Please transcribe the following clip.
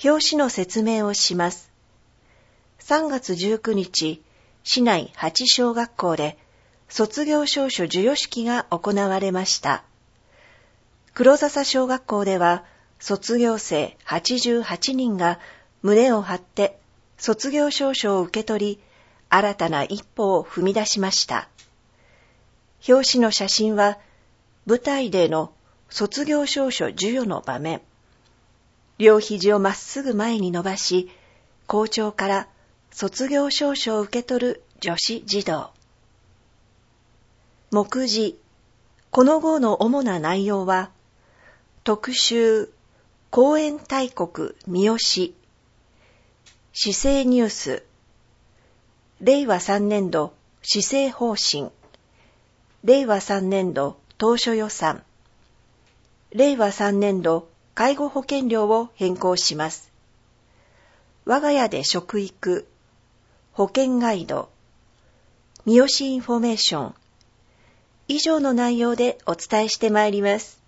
表紙の説明をします。3月19日、市内8小学校で卒業証書授与式が行われました。黒笹小学校では卒業生88人が胸を張って卒業証書を受け取り、新たな一歩を踏み出しました。表紙の写真は舞台での卒業証書授与の場面。両肘をまっすぐ前に伸ばし、校長から卒業証書を受け取る女子児童。目次。この号の主な内容は、特集、公演大国三好、市政ニュース、令和3年度施政方針、令和3年度当初予算、令和3年度介護保険料を変更します。我が家で食育、保険ガイド、三好インフォメーション、以上の内容でお伝えしてまいります。